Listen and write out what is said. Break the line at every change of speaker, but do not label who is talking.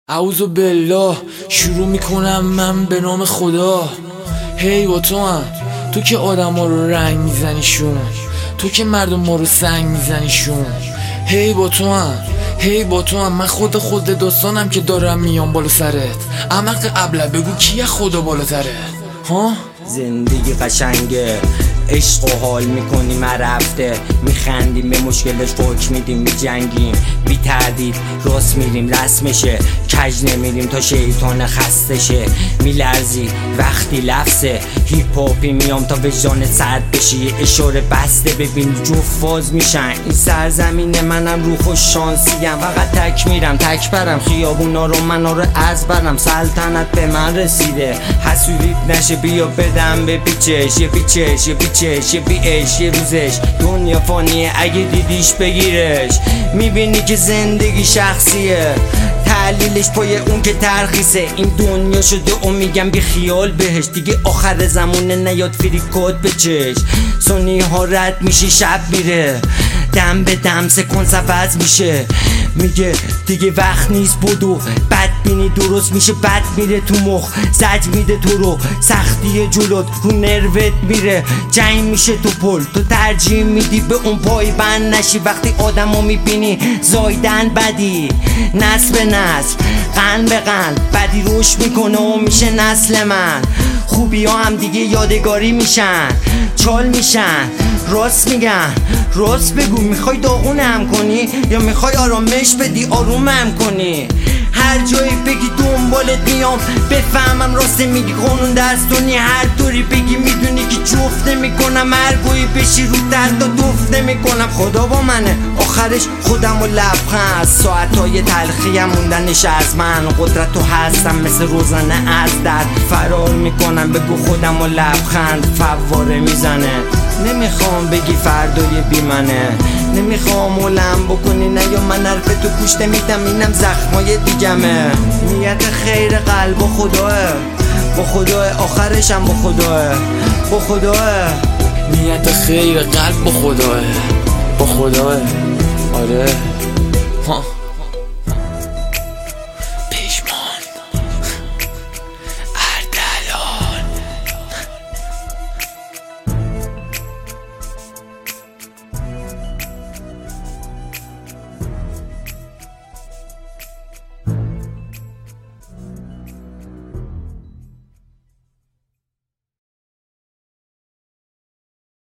اعوذ بالله. شروع میکنم من به نام خدا. هی با تو هم، تو که آدم ها رو رنگ میزنیشون، تو که مردم ما رو سنگ میزنیشون. هی با تو هم، هی با تو هم، من خود داستانم که دارم میام بالا سرت. احمق ابله بگو کیه خدا بالاتره؟ ها؟
زندگی قشنگه، عشق و حال میکنیم رفته، میخندیم به مشکلش فوک میدیم، میجنگیم بی تردید راست میریم رسمشه، کج نمیریم تا شیطان خستشه، میلرزی وقتی لفظه هیپ هاپی میام تا وجدانت سرد بشی، یه اشاره بسته ببین جفت فاز میشن. این سرزمین منم رو خوش شانسیم، فقط تک میرم تک برم خیابونا رو منا رو از برم، سلطنت به من رسیده حسودیت نشه، بیا بدم به پیچش، یه پیچش یه پیچش یه بیش یه روزش، دنیا فانیه اگه دیدیش بگیرش، میبینی که زندگی شخصیه، تحلیلش پای اون که ترخیصه، این دنیا شده و میگم بی خیال بهش، دیگه آخر زمونه نیاد فریکات بچش، سونی ها رد میشی شب میره، دم به دم سکانس عوض میشه، میگه دیگه وقت نیست بدو، بد بینی درست میشه بد میره تو مخ، زج میده تو رو سختی جلوت رو نروت میره، جنگ میشه تو پل، تو ترجیح میدی به اون پای بند نشی، وقتی آدمو میبینی زایدن بدی، نسل به نسل قن به قن بدی روش میکنه و میشه نسل من، خوبی ها هم دیگه یادگاری میشن، چال میشن، راست میگن راست بگو، میخوای داغونم کنی یا میخوای آرامش بدی آرومم کنی، هر جایی بگی دنبالت میام بفهمم راست میگی قانون دستونی، هر طوری بگی میدونی که جفت نمیکنم، هر گویی بشی رو درد و دفت نمیکنم، خدا با منه آخرش خودم و لبخند، ساعتهای تلخیم موندنش از من، قدرت تو هستم مثل روزنه از درد فرار میکنم، بگو خودم و لبخند فواره میزنه، نمیخوام بگی فردای بی منه، نمیخوام علم بکنی نه یا من حرف تو گوش نمیدم، اینم زخمای دیگمه، نیت خیر قلب با خداه، با خداه آخرشم با خداه، با خداه،
نیت خیر قلب با خداه، با خداه. آره ها.